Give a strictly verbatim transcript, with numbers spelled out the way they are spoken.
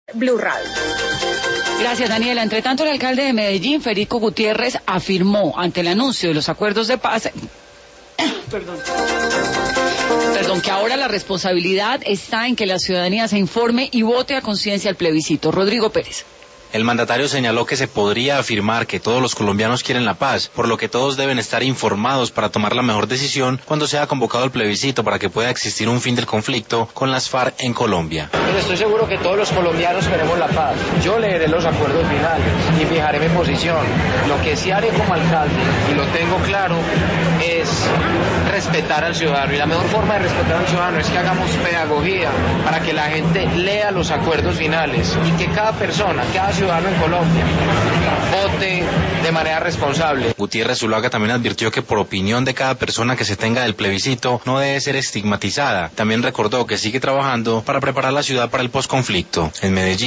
Blue Radio. Gracias, Daniela. Entre tanto, el alcalde de Medellín, Federico Gutiérrez, afirmó ante el anuncio de los acuerdos de paz Perdón. Perdón, que ahora la responsabilidad está en que la ciudadanía se informe y vote a conciencia el plebiscito. Rodrigo Pérez. El mandatario señaló que se podría afirmar que todos los colombianos quieren la paz, por lo que todos deben estar informados para tomar la mejor decisión cuando sea convocado el plebiscito para que pueda existir un fin del conflicto con las FARC en Colombia. Estoy seguro que todos los colombianos queremos la paz. Yo leeré los acuerdos finales y fijaré mi posición. Lo que sí haré como alcalde, y lo tengo claro, es respetar al ciudadano. Y la mejor forma de respetar al ciudadano es que hagamos pedagogía para que la gente lea los acuerdos finales y que cada persona, cada ciudadano en Colombia vote de manera responsable. Gutiérrez Zuluaga también advirtió que por opinión de cada persona que se tenga del plebiscito no debe ser estigmatizada. También recordó que sigue trabajando para preparar la ciudad para el posconflicto. En Medellín